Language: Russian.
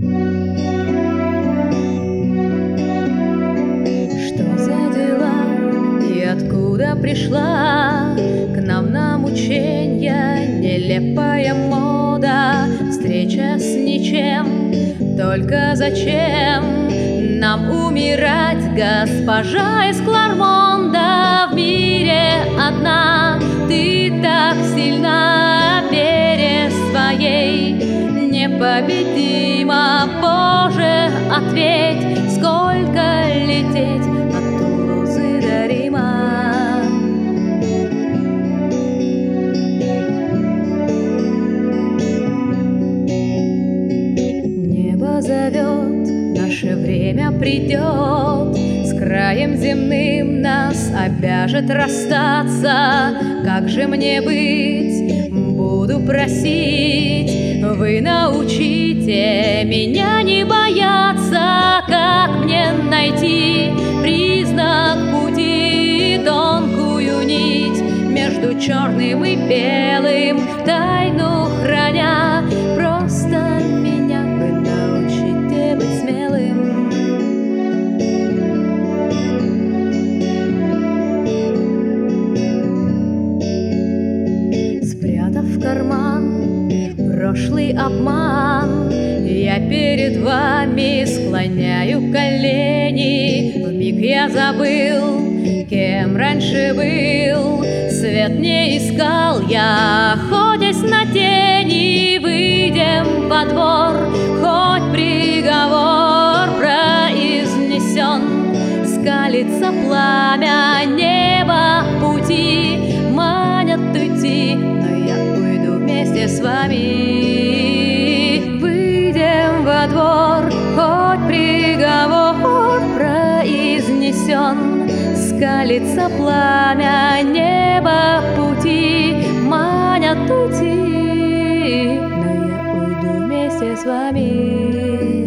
Что за дела и откуда пришла к нам на мученья нелепая мода? Встреча с ничем, только зачем нам умирать, госпожа из Клармонда? В мире одна ты так сильна, вере своей непобедима. Боже, ответь, сколько лететь от Тулузы до Рима? Небо зовет, наше время придет, с краем земным нас обяжет расстаться. Как же мне быть? Буду просить, вы научите меня не бояться. Как мне найти признак пути, тонкую нить между черным и белым, тайну храня? Просто меня вы научите быть смелым. Спрятав в карман прошлый обман, я перед вами склоняю колени. Вмиг я забыл, кем раньше был, свет не искал я, охотясь на тени. Выйдем во двор, хоть приговор произнесен, скалится пламя неба, пути манят уйти, но я уйду вместе с вами. Выйдем во двор, хоть приговор произнесен, скалится пламя неба, пути манят уйти, но я уйду вместе с вами.